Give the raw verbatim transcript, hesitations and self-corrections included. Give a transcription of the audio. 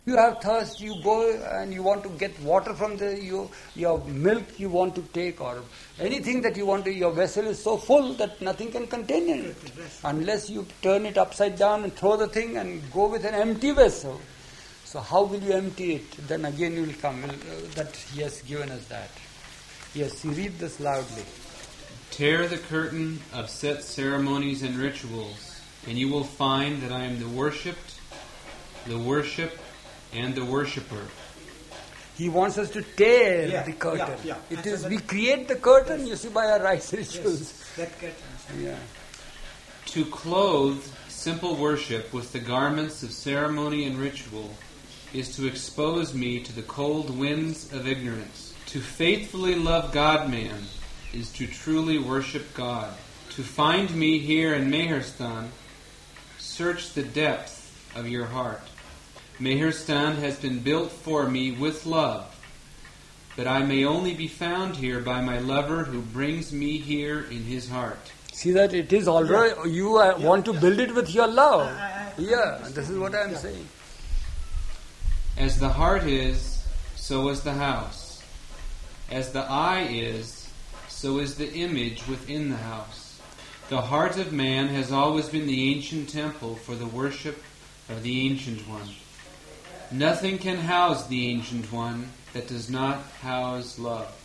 You have thirst, you go and you want to get water from the you, your milk you want to take, or anything that you want to, your vessel is so full that nothing can contain it. Unless you turn it upside down and throw the thing and go with an empty vessel. So how will you empty it? Then again you will come. Uh, that he has given us that. Yes, you read this loudly. Tear the curtain of set ceremonies and rituals, and you will find that I am the worshipped, the worship, and the worshipper. He wants us to tear yeah, the curtain. Yeah, yeah. It is we create the curtain, you see, by our rice rituals. Yes, that curtain. Yeah. To clothe simple worship with the garments of ceremony and ritual is to expose me to the cold winds of ignorance. To faithfully love God-man is to truly worship God. To find me here in Meherstan, search the depth of your heart. Meherstan has been built for me with love, but I may only be found here by my lover who brings me here in his heart. See that it is already, yeah. you uh, yeah. want to build it with your love. I, I, I yeah, this is what I am yeah. saying. As the heart is, so is the house. As the eye is, so is the image within the house. The heart of man has always been the ancient temple for the worship of the Ancient One. Nothing can house the Ancient One that does not house love.